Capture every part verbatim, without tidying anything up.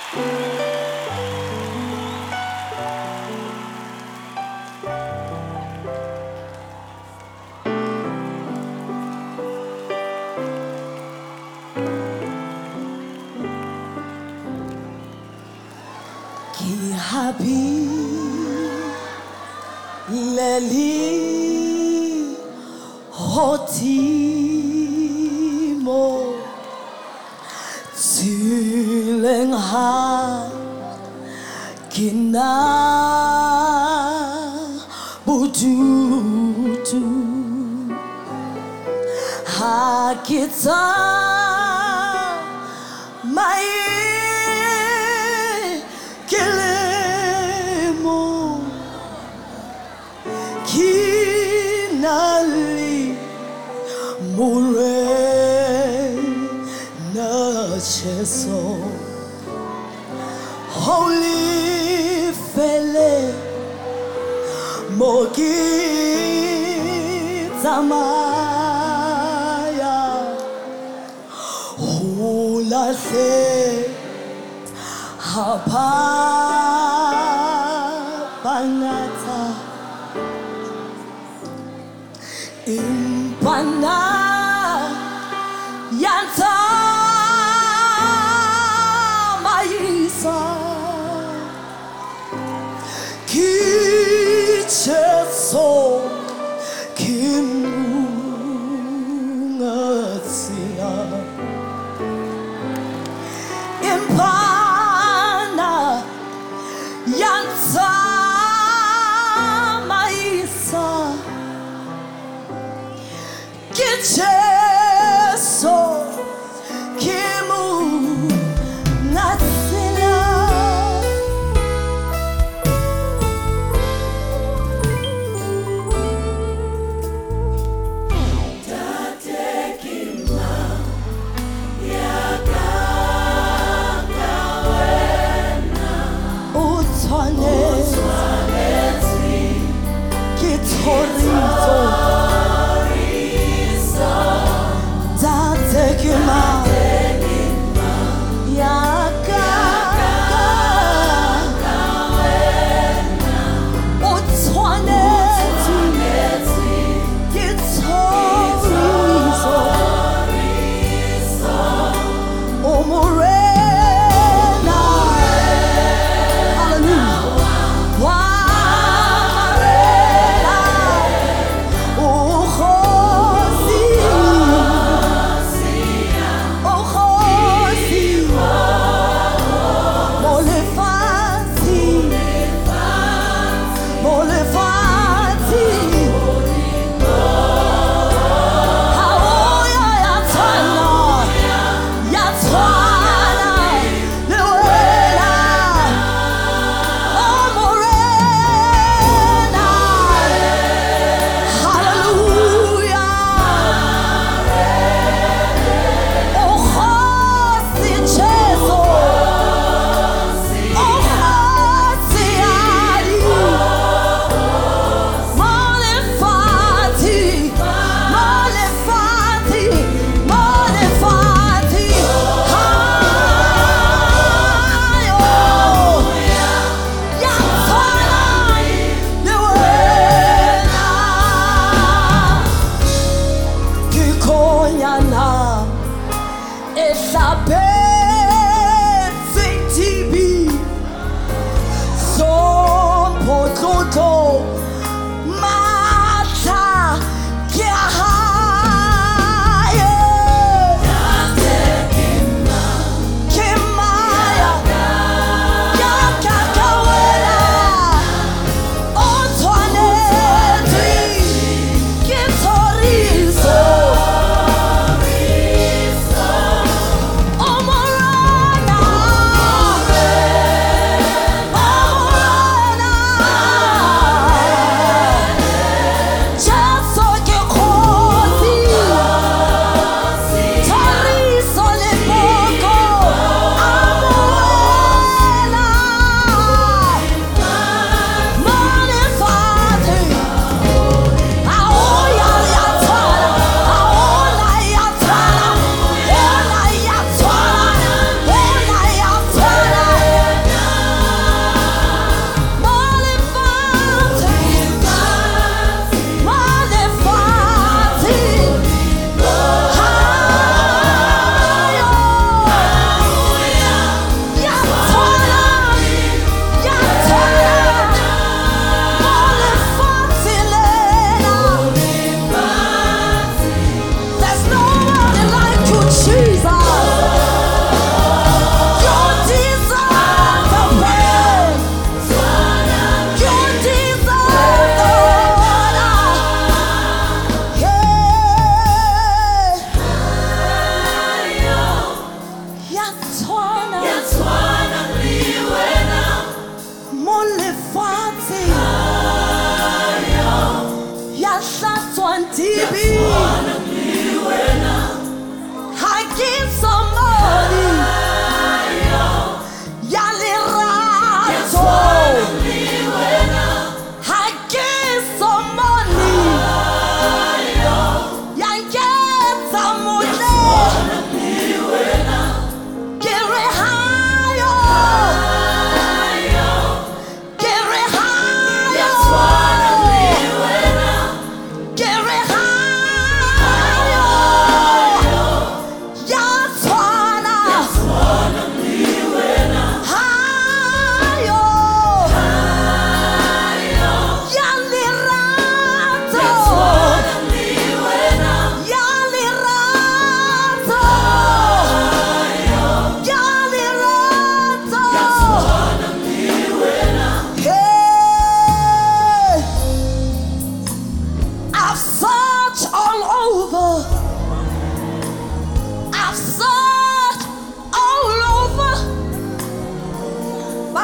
Ki happy leli hotimo tuleng ha kina bututu ha kita mai Kinali mure na cheso holy fele mogi tamaya hula se hapa pangata Impana yanta maisa kicheso kimungatia Impana yanta maisa Kicheso kimu natsila Tate kima yakakawena Utwaneti kitorito So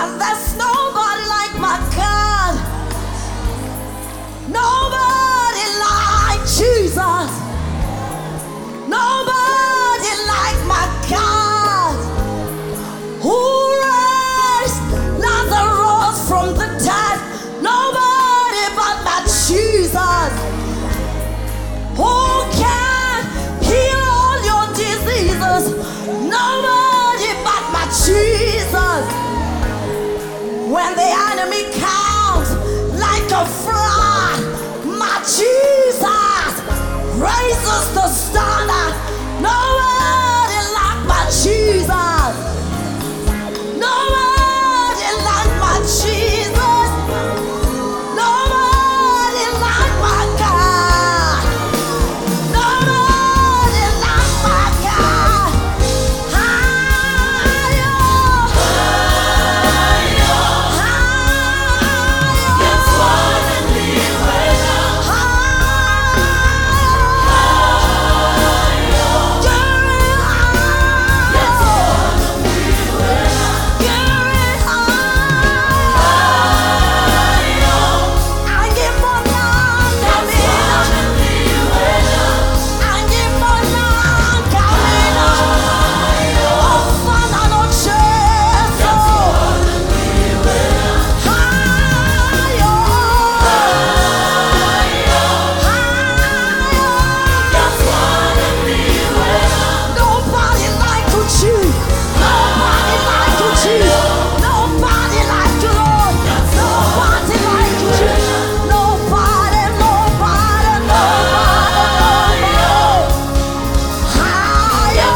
And there's nobody like my God. Nobody like Jesus. Nobody like my God. Who raised Lazarus from the dead? Nobody but my Jesus. Who can heal all your diseases? Nobody but my Jesus. When the enemy comes like a flood, my Jesus raises the standard. Nobody like my Jesus. Nobody like my Jesus. Nobody like my God. Nobody like my God. Higher, Yes, wanna be with us. Nobody like you, Jesus. Nobody like you, Jesus. Nobody like you, Lord. Nobody like you, Jesus. Nobody, nobody, nobody, nobody. Higher,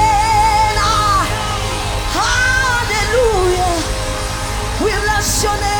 hallelujah. We bless your name.